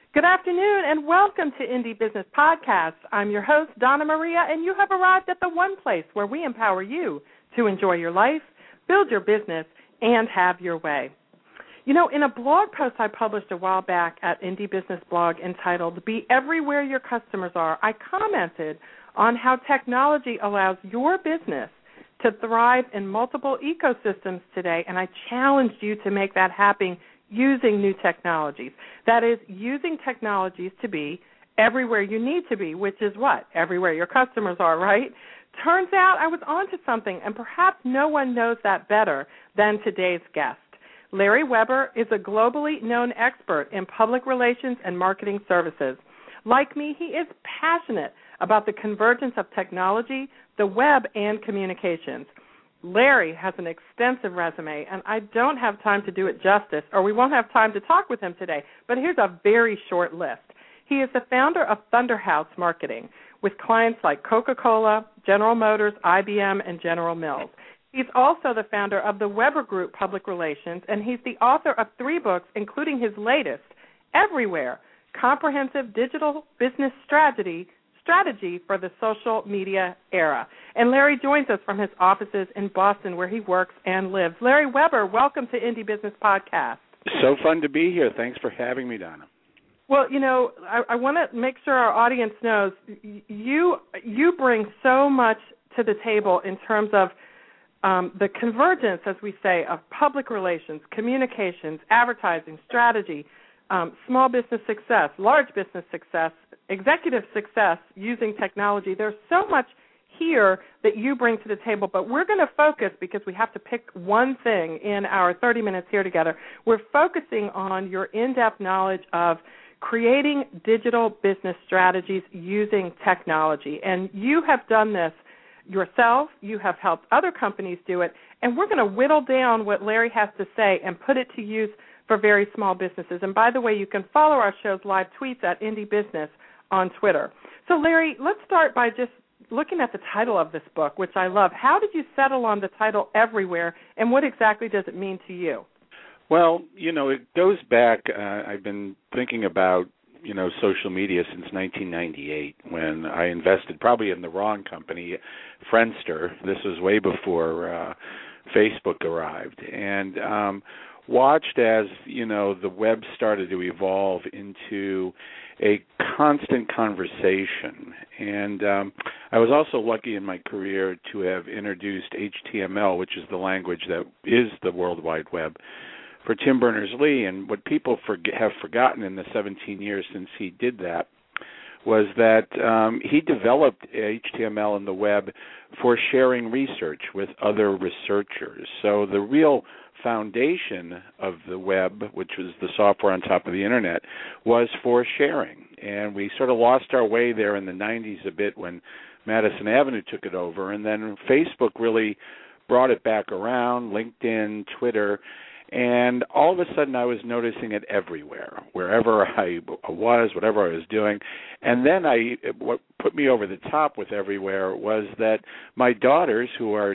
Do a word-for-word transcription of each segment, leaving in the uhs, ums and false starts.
Good afternoon and welcome to Indie Business Podcast. I'm your host, Donna Maria, and you have arrived at the one place where we empower you to enjoy your life, build your business, and have your way. You know, in a blog post I published a while back at Indie Business Blog entitled, Be Everywhere Your Customers Are, I commented on how technology allows your business to thrive in multiple ecosystems today, and I challenged you to make that happen using new technologies. That is, using technologies to be everywhere you need to be, which is what? Everywhere your customers are, right? Turns out I was onto something, and perhaps no one knows that better than today's guest. Larry Weber is a globally known expert in public relations and marketing services. Like me, he is passionate about the convergence of technology, the web, and communications. Larry has an extensive resume, and I don't have time to do it justice, or we won't have time to talk with him today, but here's a very short list. He is the founder of Thunderhouse Marketing with clients like Coca-Cola, General Motors, I B M, and General Mills. He's also the founder of the Weber Group Public Relations, and he's the author of three books, including his latest, Everywhere, Comprehensive Digital Business Strategy, Strategy for the Social Media Era. And Larry joins us from his offices in Boston where he works and lives. Larry Weber, welcome to Indie Business Podcast. So fun to be here. Thanks for having me, Donna. Well, you know, I, I want to make sure our audience knows you you bring so much to the table in terms of um, the convergence, as we say, of public relations, communications, advertising, strategy, um, small business success, large business success, executive success using technology. There's so much here that you bring to the table, but we're going to focus, because we have to pick one thing in our thirty minutes here together, we're focusing on your in-depth knowledge of creating digital business strategies using technology. And you have done this yourself, you have helped other companies do it, and we're going to whittle down what Larry has to say and put it to use for very small businesses. And by the way, you can follow our show's live tweets at Indie Business on Twitter. So, Larry, let's start by just looking at the title of this book, which I love. How did you settle on the title Everywhere, and what exactly does it mean to you? Well, you know, it goes back, uh, I've been thinking about, you know, social media since nineteen ninety-eight when I invested probably in the wrong company, Friendster. This was way before uh, Facebook arrived. And um, watched as, you know, the web started to evolve into a constant conversation. And um, I was also lucky in my career to have introduced H T M L, which is the language that is the World Wide Web, for Tim Berners-Lee. And what people forget, have forgotten in the seventeen years since he did that was that um, he developed H T M L and the web for sharing research with other researchers. So the real foundation of the web, which was the software on top of the internet, was for sharing. And we sort of lost our way there in the nineties a bit when Madison Avenue took it over, and then Facebook really brought it back around, LinkedIn, Twitter, and all of a sudden I was noticing it everywhere, wherever I was, whatever I was doing. And then I, what put me over the top with everywhere was that my daughters, who are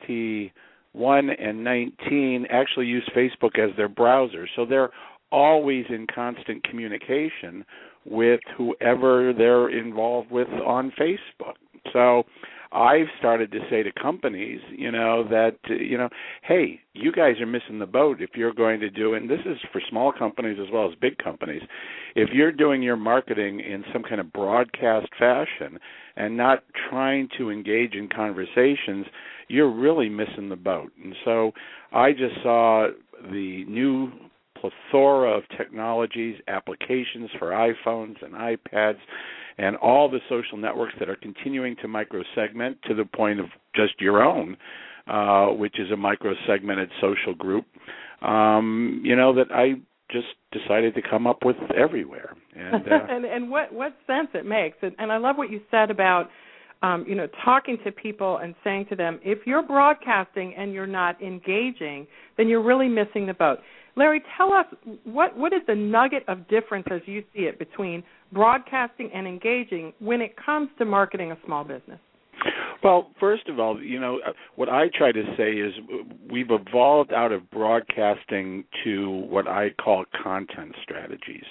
twenty-one and nineteen, actually use Facebook as their browser. So they're always in constant communication with whoever they're involved with on Facebook. So I've started to say to companies, you know, that, you know, hey, you guys are missing the boat if you're going to do, and this is for small companies as well as big companies, if you're doing your marketing in some kind of broadcast fashion and not trying to engage in conversations, you're really missing the boat. And so I just saw the new plethora of technologies, applications for iPhones and iPads, and all the social networks that are continuing to microsegment to the point of just your own, uh, which is a microsegmented social group, um, you know, that I just decided to come up with Everywhere. And, uh, and, and what, what sense it makes. And, and I love what you said about, um, you know, talking to people and saying to them, if you're broadcasting and you're not engaging, then you're really missing the boat. Larry, tell us, what, what is the nugget of difference as you see it between broadcasting and engaging when it comes to marketing a small business? Well, first of all, you know, what I try to say is we've evolved out of broadcasting to what I call content strategies.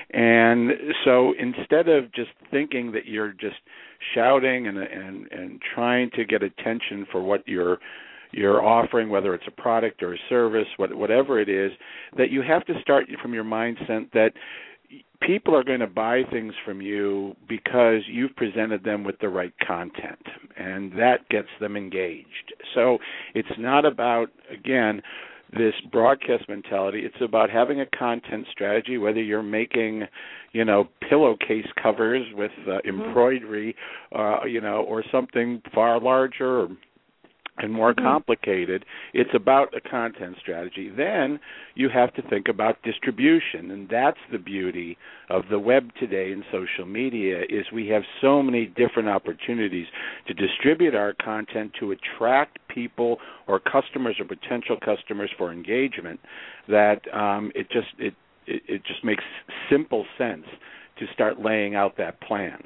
And so instead of just thinking that you're just shouting and and, and trying to get attention for what you're you're offering, whether it's a product or a service, whatever it is, that you have to start from your mindset that people are going to buy things from you because you've presented them with the right content, and that gets them engaged. So it's not about, again, this broadcast mentality. It's about having a content strategy, whether you're making, you know, pillowcase covers with uh, embroidery, uh, you know, or something far larger or and more complicated. It's about a content strategy. Then you have to think about distribution, and that's the beauty of the web today and social media is we have so many different opportunities to distribute our content to attract people or customers or potential customers for engagement that um, it just it, it it just makes simple sense to start laying out that plan.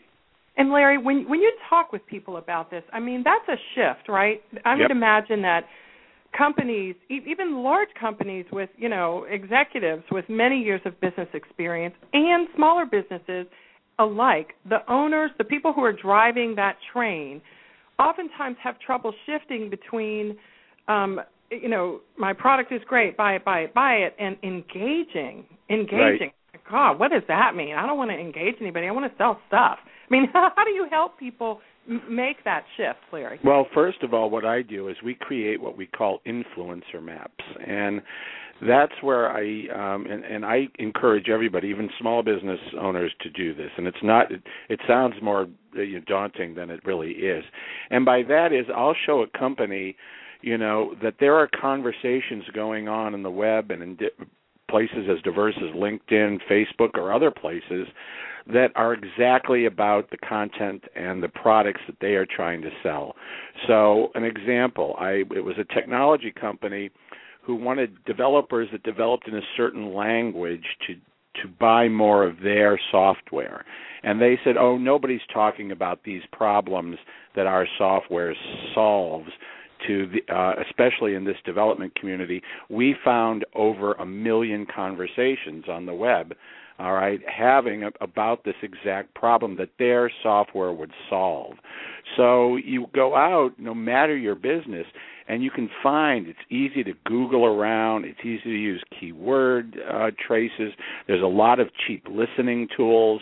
And Larry, when when you talk with people about this, I mean, that's a shift, right? I would yep. imagine that companies, even large companies with, you know, executives with many years of business experience and smaller businesses alike, the owners, the people who are driving that train, oftentimes have trouble shifting between, um, you know, my product is great, buy it, buy it, buy it, and engaging, engaging. Right. God, what does that mean? I don't want to engage anybody. I want to sell stuff. I mean, how do you help people m- make that shift, Larry? Well, first of all, what I do is we create what we call influencer maps, and that's where I um, and, and I encourage everybody, even small business owners, to do this. And it's not it, it sounds more uh, daunting than it really is. And by that is I'll show a company, you know, that there are conversations going on in the web and in di- places as diverse as LinkedIn, Facebook, or other places that are exactly about the content and the products that they are trying to sell. So an example, I it was a technology company who wanted developers that developed in a certain language to to buy more of their software. And they said, oh, nobody's talking about these problems that our software solves. To the, uh, especially in this development community, we found over a million conversations on the web, all right, having a, about this exact problem that their software would solve. So you go out, no matter your business, and you can find it's easy to Google around. It's easy to use keyword uh, traces. There's a lot of cheap listening tools.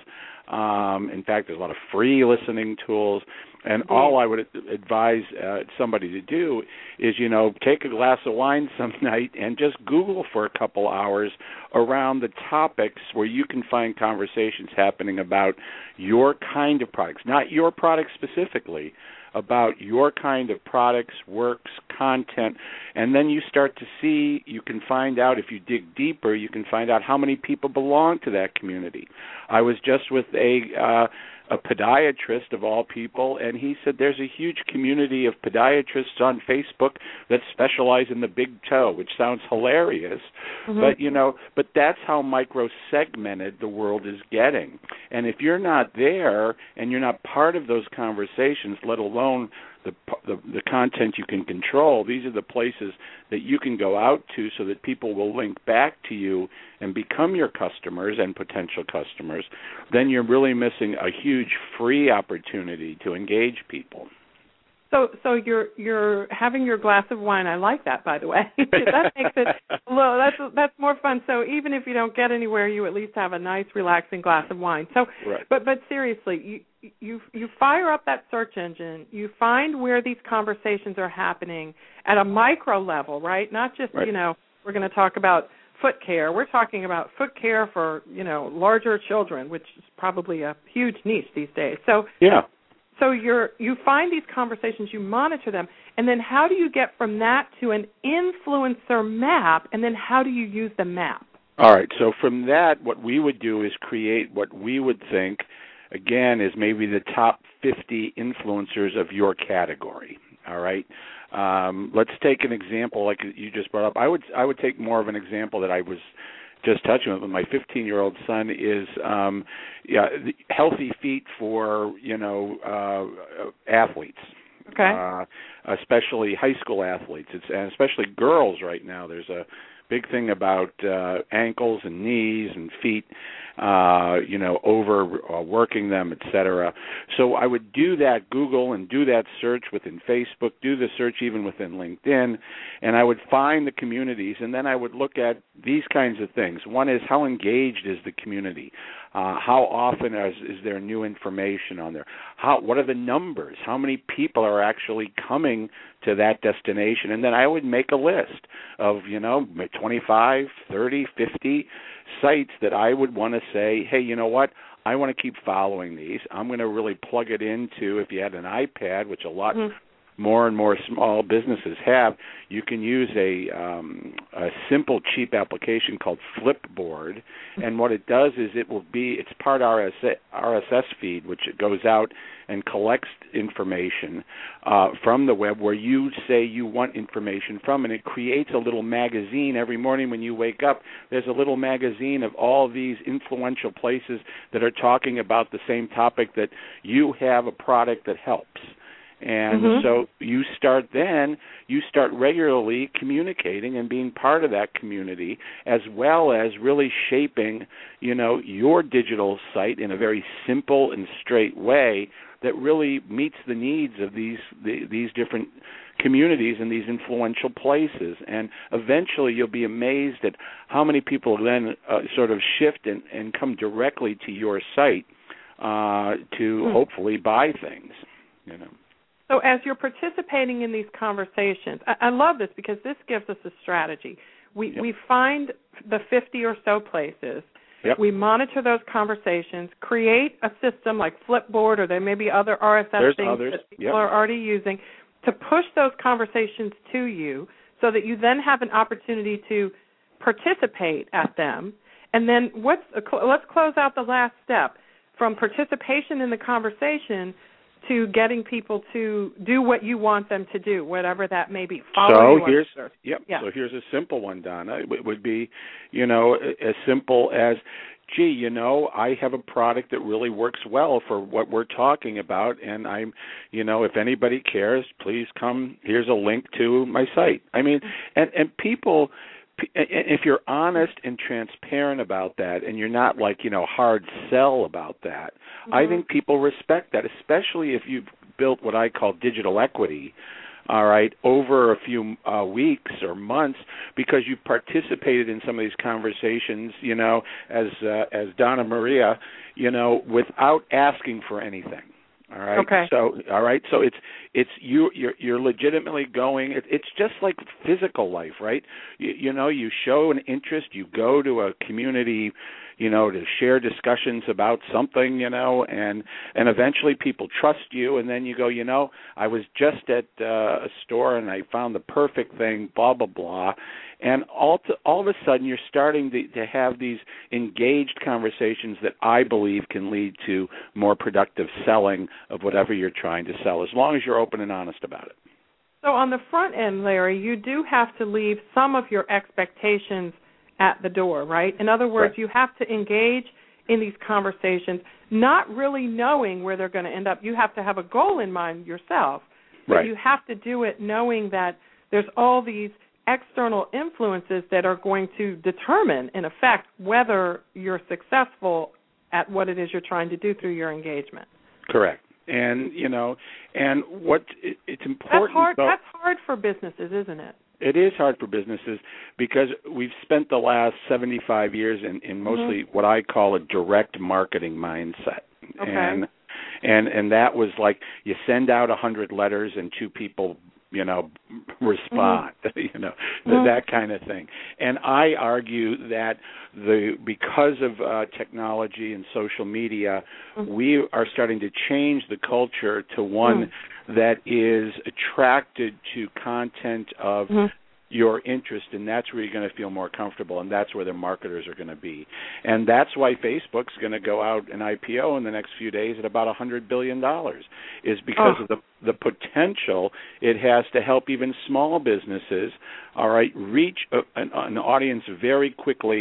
Um, in fact, there's a lot of free listening tools. And all I would advise uh, somebody to do is, you know, take a glass of wine some night and just Google for a couple hours around the topics where you can find conversations happening about your kind of products, not your products specifically, about your kind of products, works, content, and then you start to see, you can find out, if you dig deeper, you can find out how many people belong to that community. I was just with a uh, a podiatrist of all people, and he said there's a huge community of podiatrists on Facebook that specialize in the big toe, which sounds hilarious, mm-hmm. but you know, but that's how micro-segmented the world is getting. And if you're not there and you're not part of those conversations, let alone the, the the content you can control, these are the places that you can go out to so that people will link back to you and become your customers and potential customers, then you're really missing a huge free opportunity to engage people. So, so you're you're having your glass of wine. I like that, by the way. That makes it well. That's that's more fun. So even if you don't get anywhere, you at least have a nice, relaxing glass of wine. So, right. but but seriously, you you you fire up that search engine. You find where these conversations are happening at a micro level, right? Not just right. you know we're going to talk about foot care. We're talking about foot care for you know larger children, which is probably a huge niche these days. So yeah. So you're, you find these conversations, you monitor them, and then how do you get from that to an influencer map, and then how do you use the map? All right, so from that, what we would do is create what we would think, again, is maybe the top fifty influencers of your category, all right? Um, let's take an example like you just brought up. I would I would take more of an example that I was just touching on it. My fifteen-year-old son is um, yeah, healthy feet for you know uh, athletes. Okay. Uh, especially high school athletes. It's and especially girls right now. There's a big thing about uh, ankles and knees and feet, uh, you know, overworking them, et cetera. So I would do that Google and do that search within Facebook, do the search even within LinkedIn, and I would find the communities, and then I would look at these kinds of things. One is, how engaged is the community? Uh, how often is, is there new information on there? How, what are the numbers? How many people are actually coming to that destination? And then I would make a list of, you know, twenty-five, thirty, fifty sites that I would want to say, hey, you know what? I want to keep following these. I'm going to really plug it into, if you had an iPad, which a lot mm-hmm. more and more small businesses have, you can use a, um, a simple, cheap application called Flipboard. And what it does is it will be, it's part R S S feed, which it goes out and collects information uh, from the web where you say you want information from, and it creates a little magazine every morning when you wake up. There's a little magazine of all these influential places that are talking about the same topic, that you have a product that helps. And mm-hmm. so you start then, you start regularly communicating and being part of that community, as well as really shaping, you know, your digital site in a very simple and straight way that really meets the needs of these the, these different communities and these influential places. And eventually you'll be amazed at how many people then uh, sort of shift and, and come directly to your site uh, to mm-hmm. hopefully buy things, you know. So as you're participating in these conversations, I, I love this because this gives us a strategy. We yep. we find the fifty or so places. Yep. We monitor those conversations, create a system like Flipboard, or there may be other R S S There's things others. that people yep. are already using, to push those conversations to you so that you then have an opportunity to participate at them. And then what's let's close out the last step. From participation in the conversation to getting people to do what you want them to do, whatever that may be. Follow so here's yep. Yeah. So here's a simple one, Donna. It would be, you know, as simple as, gee, you know, I have a product that really works well for what we're talking about, and I'm, you know, if anybody cares, please come. Here's a link to my site. I mean, and and people. If you're honest and transparent about that, and you're not like, you know, hard sell about that, mm-hmm. I think people respect that, especially if you've built what I call digital equity, all right, over a few uh, weeks or months, because you've participated in some of these conversations, you know, as uh, as Donna Maria, you know, without asking for anything. All right. Okay. So, all right. So it's it's you you're you're legitimately going. It, it's just like physical life, right? You, you know, you show an interest. You go to a community, you know, to share discussions about something, you know, and and eventually people trust you, and then you go, you know, I was just at uh, a store and I found the perfect thing, blah blah blah, and all to, all of a sudden you're starting to, to have these engaged conversations that I believe can lead to more productive selling of whatever you're trying to sell, as long as you're open and honest about it. So on the front end, Larry, you do have to leave some of your expectations at the door, right? In other words, right. you have to engage in these conversations, not really knowing where they're going to end up. You have to have a goal in mind yourself, but right. you have to do it knowing that there's all these external influences that are going to determine, in effect, whether you're successful at what it is you're trying to do through your engagement. Correct. And, you know, and what it, it's important. That's hard, though, that's hard for businesses, isn't it? It is hard for businesses because we've spent the last seventy-five years in, in mostly mm-hmm. what I call a direct marketing mindset. Okay. And and and that was like you send out a hundred letters and two people, you know, respond, mm-hmm. you know, mm-hmm. that kind of thing. And I argue that the because of uh, technology and social media, mm-hmm. we are starting to change the culture to one mm-hmm. that is attracted to content of mm-hmm. your interest, and that's where you're going to feel more comfortable, and that's where the marketers are going to be. And that's why Facebook's going to go out an I P O in the next few days at about one hundred billion dollars, is because oh. of the the potential it has to help even small businesses, all right, reach a, an, an audience very quickly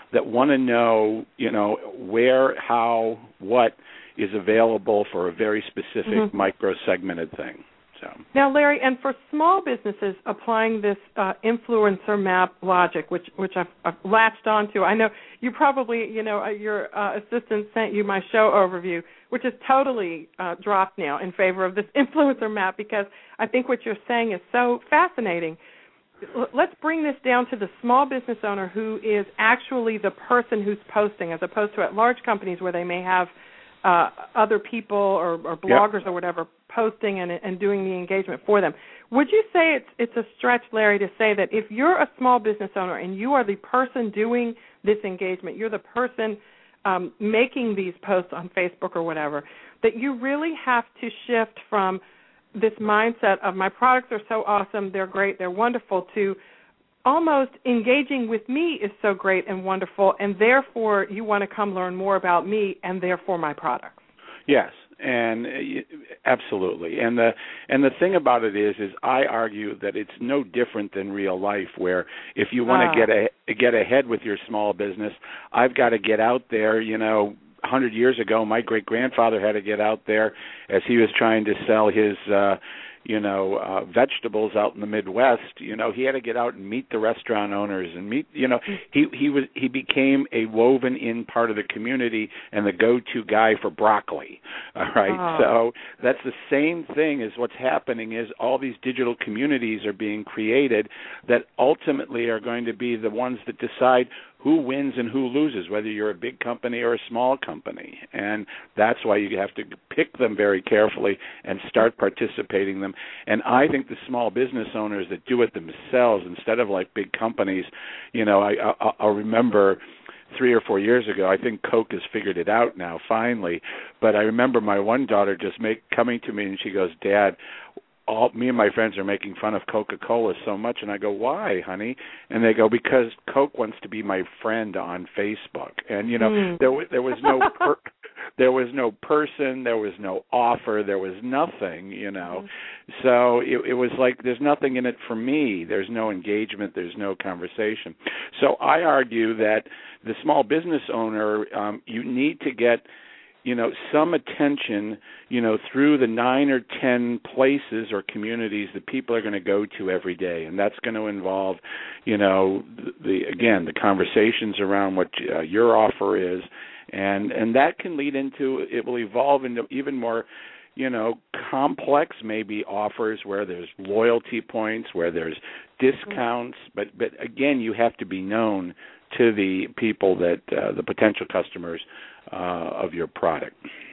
that want to know, you know, where, how, what is available for a very specific mm-hmm. micro-segmented thing. So. Now, Larry, and for small businesses applying this uh, influencer map logic, which which I've, I've latched onto, I know you probably, you know, your uh, assistant sent you my show overview, which is totally uh, dropped now in favor of this influencer map, because I think what you're saying is so fascinating. L- let's bring this down to the small business owner who is actually the person who's posting, as opposed to at large companies where they may have uh, other people or, or bloggers yep. or whatever posting and, and doing the engagement for them. Would you say it's it's a stretch, Larry, to say that if you're a small business owner and you are the person doing this engagement, you're the person um, making these posts on Facebook or whatever, that you really have to shift from this mindset of my products are so awesome, they're great, they're wonderful, to almost engaging with me is so great and wonderful, and therefore you want to come learn more about me and therefore my products? Yes. And uh, absolutely, and the and the thing about it is, is I argue that it's no different than real life. Where if you want to ah. get a, get ahead with your small business, I've got to get out there. You know, a hundred years ago, my great grandfather had to get out there as he was trying to sell his. Uh, you know, uh, vegetables out in the Midwest. You know, he had to get out and meet the restaurant owners and meet, you know, he, he was, he became a woven in part of the community and the go-to guy for broccoli. All right. Oh. So that's the same thing as what's happening is all these digital communities are being created that ultimately are going to be the ones that decide who wins and who loses, whether you're a big company or a small company. And that's why you have to pick them very carefully and start participating them. And I think the small business owners that do it themselves instead of like big companies, you know, I, I, I'll remember three or four years ago, I think Coke has figured it out now, finally. But I remember my one daughter just make coming to me and she goes, Dad, all me and my friends are making fun of Coca-Cola so much, and I go, why, honey? And they go, because Coke wants to be my friend on Facebook. And you know, mm. there was there was no per, there was no person, there was no offer, there was nothing, you know. Mm. So it, it was like there's nothing in it for me. There's no engagement. There's no conversation. So I argue that the small business owner, um, you need to get, you know, some attention, you know, through the nine or ten places or communities that people are going to go to every day. And that's going to involve, you know, the, the again, the conversations around what uh, your offer is. And, and that can lead into, it will evolve into even more, you know, complex maybe offers where there's loyalty points, where there's discounts. But, but again, you have to be known to the people that, uh, the potential customers Uh, of your product.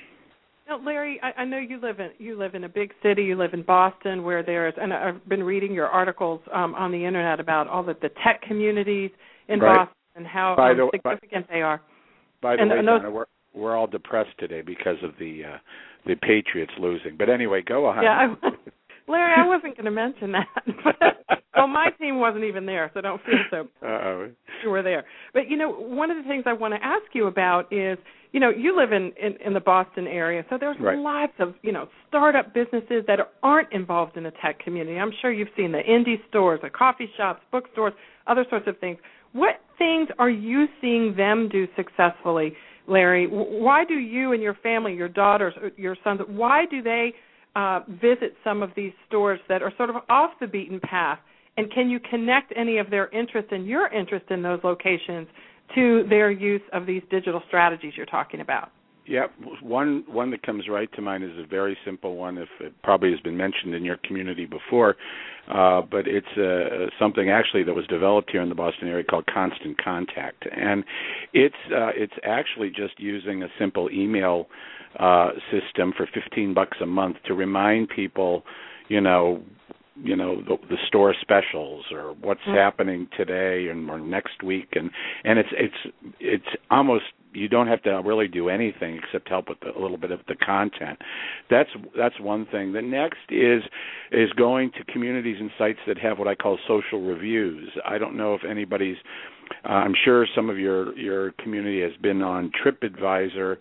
Now, Larry, I, I know you live in you live in a big city. You live in Boston, where there's, and I've been reading your articles um, on the internet about all of the tech communities in right. Boston and how um, the, significant by, they are. By the and, way, and those, Donna, we're we're all depressed today because of the uh, the Patriots losing. But anyway, go on. Yeah, I, Larry, I wasn't going to mention that. But, well, my team wasn't even there, so don't feel so Uh-oh. you were there. But, you know, one of the things I want to ask you about is, you know, you live in, in, in the Boston area, so there's right. lots of, you know, startup businesses that aren't involved in the tech community. I'm sure you've seen the indie stores, the coffee shops, bookstores, other sorts of things. What things are you seeing them do successfully, Larry? Why do you and your family, your daughters, your sons, why do they uh, visit some of these stores that are sort of off the beaten path? And can you connect any of their interest and your interest in those locations to their use of these digital strategies you're talking about? Yeah, one one that comes right to mind is a very simple one. If it probably has been mentioned in your community before, uh, but it's uh, something actually that was developed here in the Boston area called Constant Contact, and it's uh, it's actually just using a simple email uh, system for fifteen bucks a month to remind people, you know. you know, the, the store specials or what's mm-hmm. happening today and or next week. And, and it's, it's, it's almost, you don't have to really do anything except help with the, a little bit of the content. That's, that's one thing. The next is, is going to communities and sites that have what I call social reviews. I don't know if anybody's, uh, I'm sure some of your, your community has been on TripAdvisor.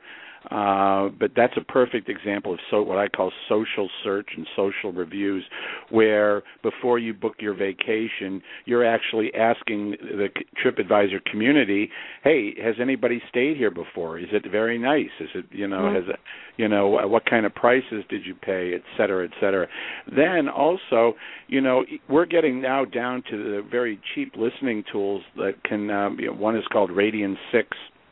Uh, but that's a perfect example of so what I call social search and social reviews, where before you book your vacation, you're actually asking the TripAdvisor community, "Hey, has anybody stayed here before? Is it very nice? Is it, you know, mm-hmm. has it, you know, what kind of prices did you pay, et cetera, et cetera." Then also, you know, we're getting now down to the very cheap listening tools that can. Um, you know, one is called Radian six.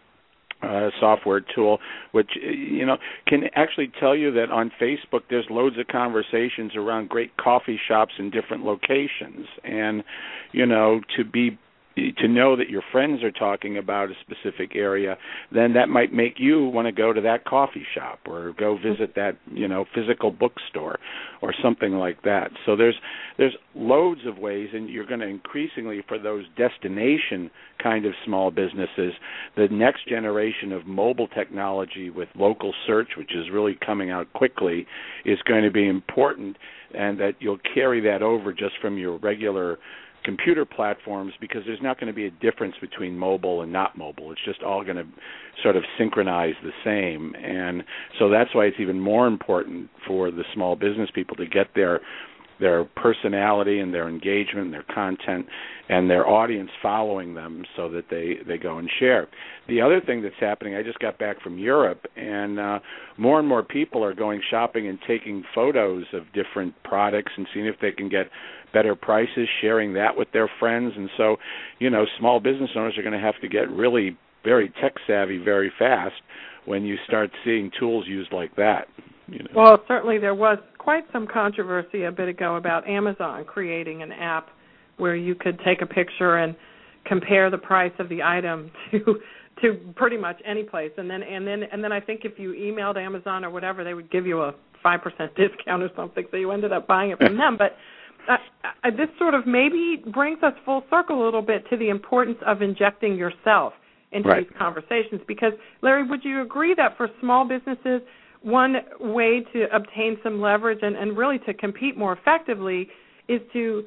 Uh, software tool, which, you know, can actually tell you that on Facebook there's loads of conversations around great coffee shops in different locations, and, you know, to be to know that your friends are talking about a specific area, then that might make you want to go to that coffee shop or go visit that, you know, physical bookstore or something like that. So there's there's loads of ways, and you're going to increasingly, for those destination kind of small businesses, the next generation of mobile technology with local search, which is really coming out quickly, is going to be important, and that you'll carry that over just from your regular computer platforms, because there's not going to be a difference between mobile and not mobile. It's just all going to sort of synchronize the same. And so that's why it's even more important for the small business people to get their their personality and their engagement and their content and their audience following them so that they, they go and share. The other thing that's happening, I just got back from Europe, and uh, more and more people are going shopping and taking photos of different products and seeing if they can get better prices, sharing that with their friends. And so, you know, small business owners are going to have to get really very tech-savvy very fast when you start seeing tools used like that. You know. Well, certainly there was quite some controversy a bit ago about Amazon creating an app where you could take a picture and compare the price of the item to to pretty much any place, and then and then and then I think if you emailed Amazon or whatever, they would give you a five percent discount or something. So you ended up buying it from them. But uh, uh, this sort of maybe brings us full circle a little bit to the importance of injecting yourself into right. these conversations. Because, Larry, would you agree that for small businesses, one way to obtain some leverage and, and really to compete more effectively is to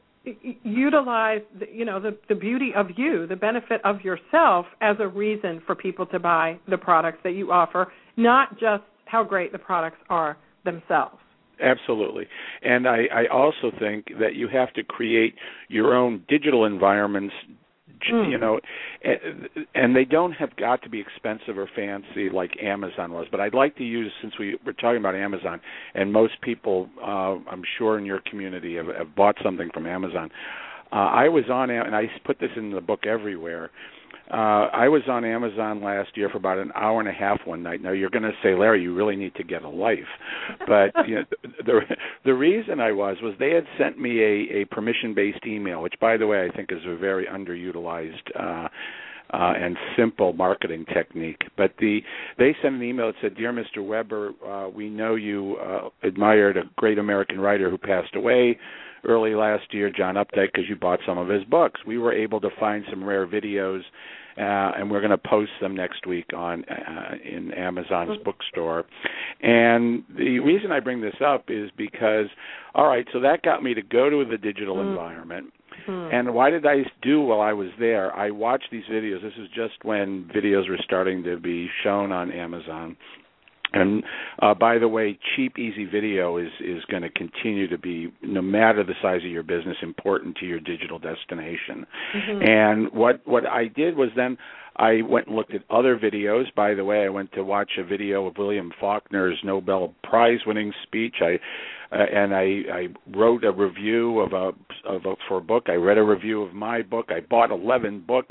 utilize, the, you know, the, the beauty of you, the benefit of yourself as a reason for people to buy the products that you offer, not just how great the products are themselves. Absolutely. And I, I also think that you have to create your own digital environments, mm. you know, and they don't have got to be expensive or fancy like Amazon was. But I'd like to use, since we were talking about Amazon, and most people, uh, I'm sure in your community, have, have bought something from Amazon. Uh, I was on, and I put this in the book everywhere, Uh, I was on Amazon last year for about an hour and a half one night. Now, you're going to say, Larry, you really need to get a life. But you know, the the reason I was was they had sent me a, a permission-based email, which, by the way, I think is a very underutilized uh, uh, and simple marketing technique. But the they sent an email that said, Dear Mister Weber, uh, we know you uh, admired a great American writer who passed away early last year, John Updike, because you bought some of his books. We were able to find some rare videos, uh, and we're going to post them next week on uh, in Amazon's bookstore. And the reason I bring this up is because, all right, so that got me to go to the digital mm. environment. Mm. And why did I do while I was there? I watched these videos. This is just when videos were starting to be shown on Amazon. And uh, by the way, cheap, easy video is, is going to continue to be, no matter the size of your business, important to your digital destination. Mm-hmm. And what what I did was then I went and looked at other videos. By the way, I went to watch a video of William Faulkner's Nobel Prize-winning speech. I uh, and I, I wrote a review of a of a for a book. I read a review of my book. I bought eleven books,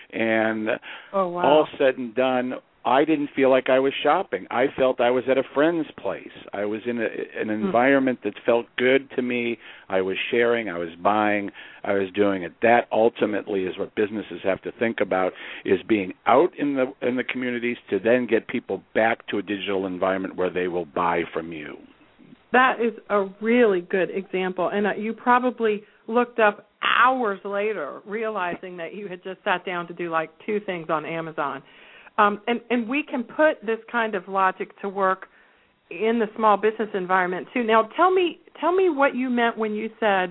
and oh, wow. all said and done, I didn't feel like I was shopping. I felt I was at a friend's place. I was in a, an environment that felt good to me. I was sharing. I was buying. I was doing it. That ultimately is what businesses have to think about, is being out in the in the communities to then get people back to a digital environment where they will buy from you. That is a really good example. And uh, you probably looked up hours later realizing that you had just sat down to do like two things on Amazon. Um, and, and we can put this kind of logic to work in the small business environment too. Now, tell me, tell me what you meant when you said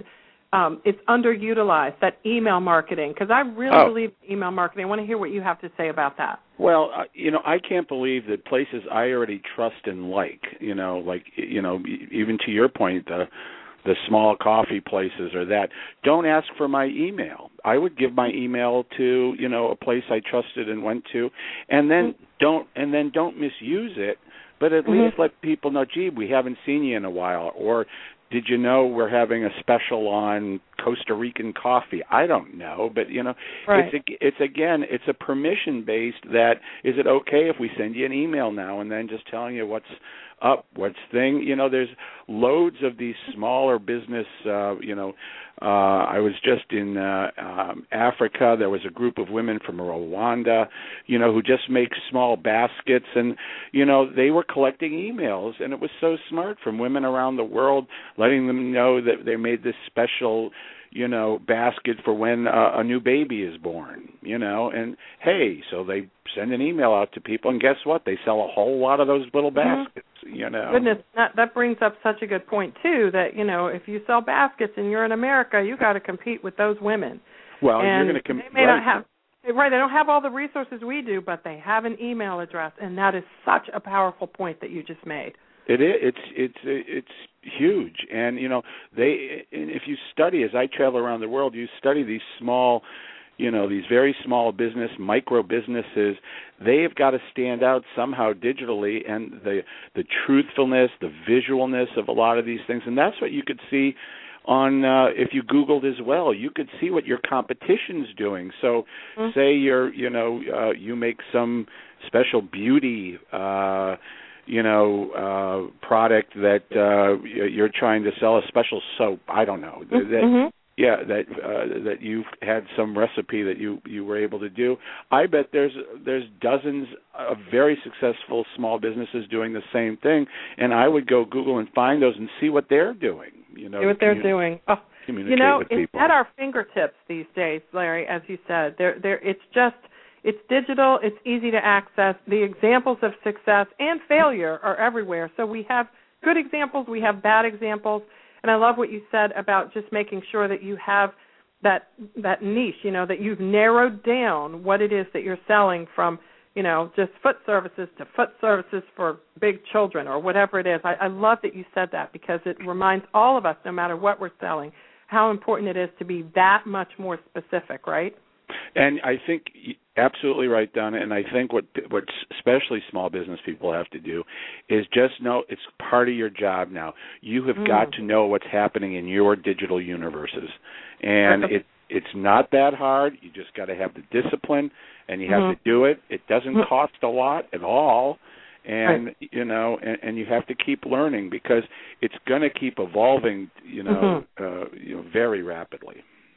um, it's underutilized, that email marketing, because I really oh. believe in email marketing. I want to hear what you have to say about that. Well, uh, you know, I can't believe that places I already trust and like, you know, like, you know, even to your point, the the small coffee places or that, don't ask for my email. I would give my email to, you know, a place I trusted and went to, and then mm-hmm. don't and then don't misuse it, but at mm-hmm. least let people know, gee, we haven't seen you in a while, or did you know we're having a special on Costa Rican coffee? I don't know, but, you know, right. it's it's again, it's a permission-based that, is it okay if we send you an email now and then just telling you what's up, what's thing? You know, there's loads of these smaller business, uh, you know, uh, I was just in uh, um, Africa. There was a group of women from Rwanda, you know, who just make small baskets, and, you know, they were collecting emails, and it was so smart from women around the world, letting them know that they made this special, you know, basket for when uh, a new baby is born, you know, and hey, so they send an email out to people, and guess what? They sell a whole lot of those little baskets, mm-hmm. you know. Goodness, that, that brings up such a good point, too, that, you know, if you sell baskets and you're in America, you got to compete with those women. Well, and you're going to compete. They may right. not have, right, they don't have all the resources we do, but they have an email address, and that is such a powerful point that you just made. It is. It's it's it's huge, and you know they. And if you study, as I travel around the world, you study these small, you know, these very small business, micro businesses. They've got to stand out somehow digitally, and the the truthfulness, the visualness of a lot of these things, and that's what you could see on uh, if you Googled as well. You could see what your competition's doing. So, mm-hmm. say you're, you know, uh, you make some special beauty. Uh, you know, uh, product that uh, you're trying to sell, a special soap. I don't know. Mm-hmm. That, yeah, that uh, that you've had some recipe that you, you were able to do. I bet there's there's dozens of very successful small businesses doing the same thing, and I would go Google and find those and see what they're doing. You know, see what they're communi- doing. Oh, communicate you know, with it's people. at our fingertips these days, Larry. As you said, there there it's just. It's digital. It's easy to access. The examples of success and failure are everywhere. So we have good examples. We have bad examples. And I love what you said about just making sure that you have that that niche, you know, that you've narrowed down what it is that you're selling from, you know, just foot services to foot services for big children or whatever it is. I, I love that you said that because it reminds all of us, no matter what we're selling, how important it is to be that much more specific, right? And I think absolutely right, Donna. And I think what what especially small business people have to do is just know it's part of your job now. You have mm. got to know what's happening in your digital universes, and it it's not that hard. You just got to have the discipline, and you have mm-hmm. to do it. It doesn't mm-hmm. cost a lot at all, and right. you know, and, and you have to keep learning because it's going to keep evolving. You know, mm-hmm. uh, you know, very rapidly.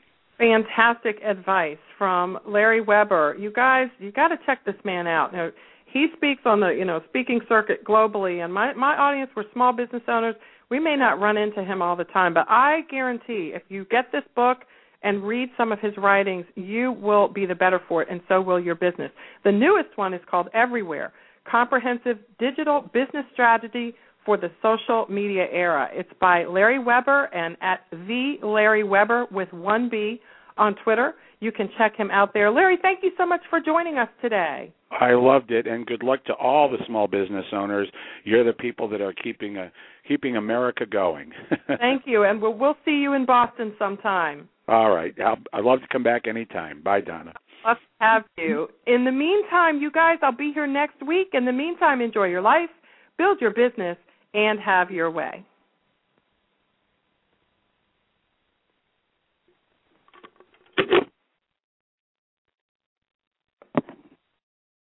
Fantastic advice from Larry Weber. You guys, you got to check this man out. Now, he speaks on the, you know, speaking circuit globally, and my, my audience were small business owners. We may not run into him all the time, but I guarantee if you get this book and read some of his writings, you will be the better for it, and so will your business. The newest one is called Everywhere, Comprehensive Digital Business Strategy for the Social Media Era. It's by Larry Weber and at the Larry Weber with one B on Twitter. You can check him out there. Larry, thank you so much for joining us today. I loved it, and good luck to all the small business owners. You're the people that are keeping a, keeping America going. Thank you, and we'll, we'll see you in Boston sometime. All right. I'll, I'd love to come back anytime. Bye, Donna. Love to have you. In the meantime, you guys, I'll be here next week. In the meantime, enjoy your life, build your business, and have your way.